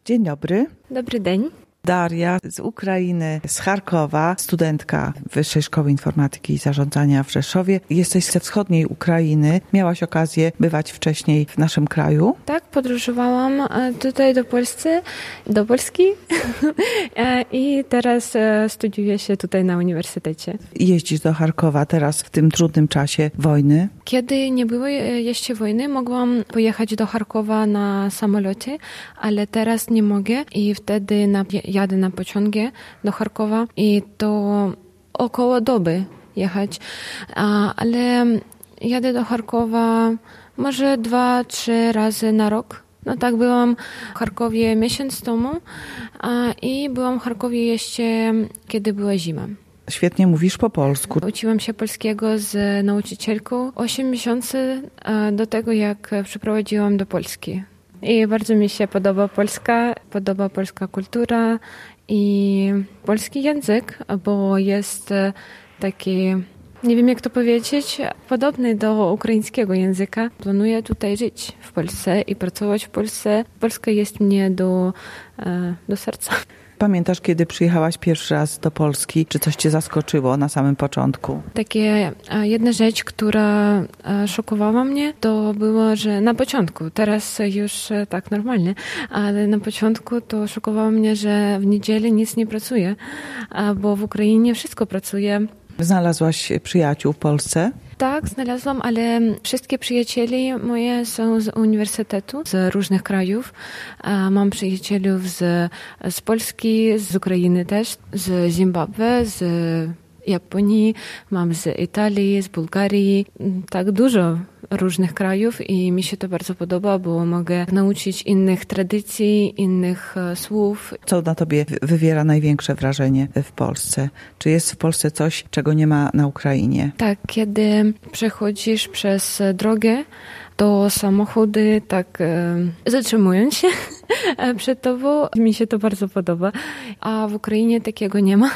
Dzień dobry. Dobry dzień. Daria z Ukrainy, z Charkowa, studentka Wyższej Szkoły Informatyki i Zarządzania w Rzeszowie. Jesteś ze wschodniej Ukrainy. Miałaś okazję bywać wcześniej w naszym kraju? Tak, podróżowałam tutaj do Polski i teraz studiuję się tutaj na uniwersytecie. Jeździsz do Charkowa teraz w tym trudnym czasie wojny? Kiedy nie było jeszcze wojny, mogłam pojechać do Charkowa na samolocie, ale teraz nie mogę i wtedy jadę na pociągie do Charkowa i to około doby jechać, ale jadę do Charkowa może 2-3 razy na rok. No tak, byłam w Charkowie miesiąc temu i byłam w Charkowie jeszcze, kiedy była zima. Świetnie mówisz po polsku. Uczyłam się polskiego z nauczycielką 8 miesięcy do tego, jak przeprowadziłam do Polski. I bardzo mi się podoba polska kultura i polski język, bo jest taki, nie wiem jak to powiedzieć, podobny do ukraińskiego języka. Planuję tutaj żyć w Polsce i pracować w Polsce. Polska jest mnie do serca. Pamiętasz, kiedy przyjechałaś pierwszy raz do Polski? Czy coś cię zaskoczyło na samym początku? Takie jedna rzecz, która szokowała mnie, to było, że na początku, teraz już tak normalnie, ale na początku to szokowało mnie, że w niedzielę nic nie pracuje, bo w Ukrainie wszystko pracuje. Znalazłaś przyjaciół w Polsce? Tak, znalazłam, ale wszystkie przyjaciele moje są z uniwersytetu, z różnych krajów. Mam przyjacielów z Polski, z Ukrainy też, z Zimbabwe, z Japonii, mam z Italii, z Bułgarii, tak dużo różnych krajów i mi się to bardzo podoba, bo mogę nauczyć innych tradycji, innych słów. Co na tobie wywiera największe wrażenie w Polsce? Czy jest w Polsce coś, czego nie ma na Ukrainie? Tak, kiedy przechodzisz przez drogę, to samochody tak zatrzymują się przed tobą. Mi się to bardzo podoba, a w Ukrainie takiego nie ma.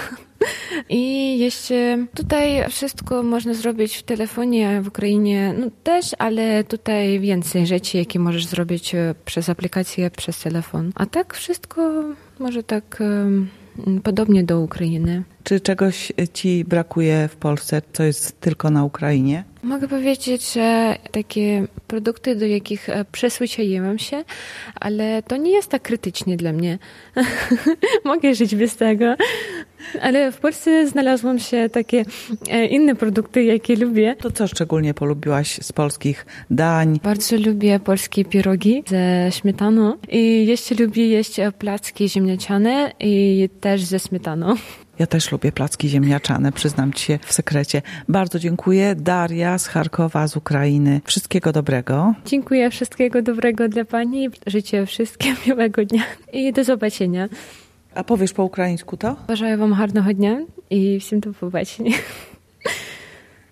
I jeszcze tutaj wszystko można zrobić w telefonie, a w Ukrainie też, ale tutaj więcej rzeczy, jakie możesz zrobić przez aplikację, przez telefon. A tak wszystko może tak podobnie do Ukrainy. Czy czegoś ci brakuje w Polsce, co jest tylko na Ukrainie? Mogę powiedzieć, że takie produkty, do jakich przyzwyczaiłam się, ale to nie jest tak krytycznie dla mnie. Mogę żyć bez tego. Ale w Polsce znalazłam się takie inne produkty, jakie lubię. To co szczególnie polubiłaś z polskich dań? Bardzo lubię polskie pierogi ze śmietaną i jeszcze lubię jeść placki ziemniaczane i też ze śmietaną. Ja też lubię placki ziemniaczane, przyznam ci się w sekrecie. Bardzo dziękuję. Daria z Charkowa, z Ukrainy. Wszystkiego dobrego. Dziękuję, wszystkiego dobrego dla pani. Życzę wszystkim miłego dnia i do zobaczenia. A powiesz po ukraińsku to? Бажаю вам гарного дня і всім до побачення.